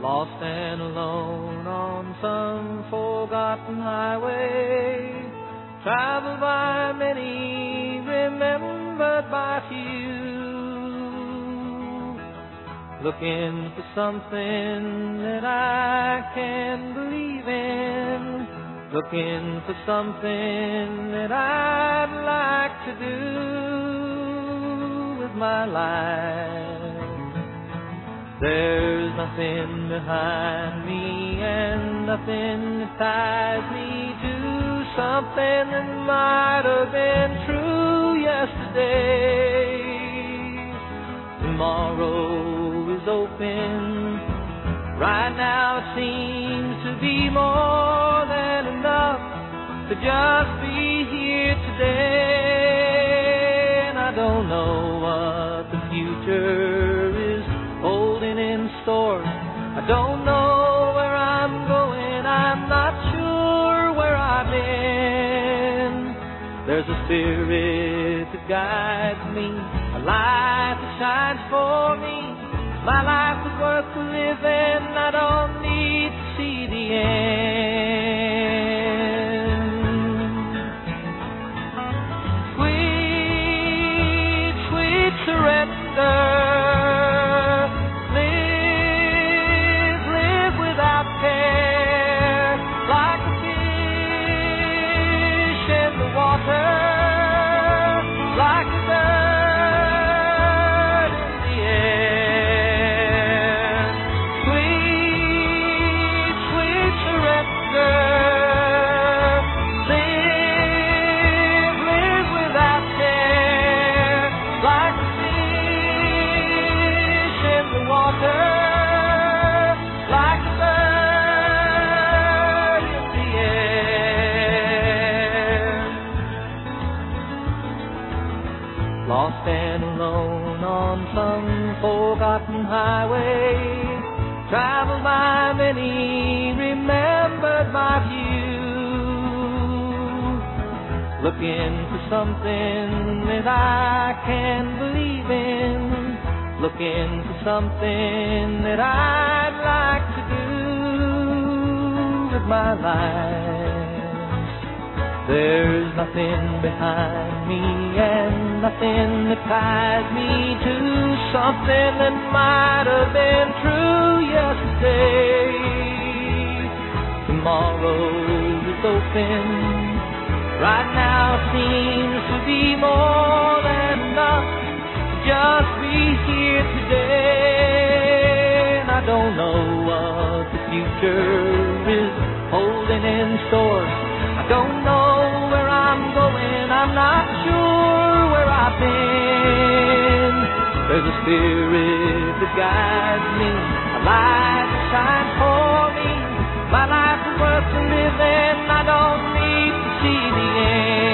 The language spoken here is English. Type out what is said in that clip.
lost and alone on some forgotten highway, traveled by many, remembered by few, looking for something that I can believe in, looking for something that I'd like to do with my life. There's nothing behind me and nothing that ties me to something that might have been true yesterday. Tomorrow is open. Right now it seems to be more than enough to just be here today. And I don't know what the future is holding in store. I don't know where I'm going. I'm not sure where I've been. There's a spirit that guides me, a light that shines for me. My life is worth living. I don't need to see the end. Sweet, sweet surrender. Lost and alone on some forgotten highway, traveled by many, remembered by few, looking for something that I can believe in, looking for something that I'd like to do with my life. There's nothing behind me and nothing that ties me to something that might have been true yesterday. Tomorrow is open. Right now seems to be more than enough to just be here today. And I don't know what the future is holding in store. I don't know where I'm going, I'm not sure where I've been. There's a spirit that guides me, a light that shines for me. My life is worth living, I don't need to see the end.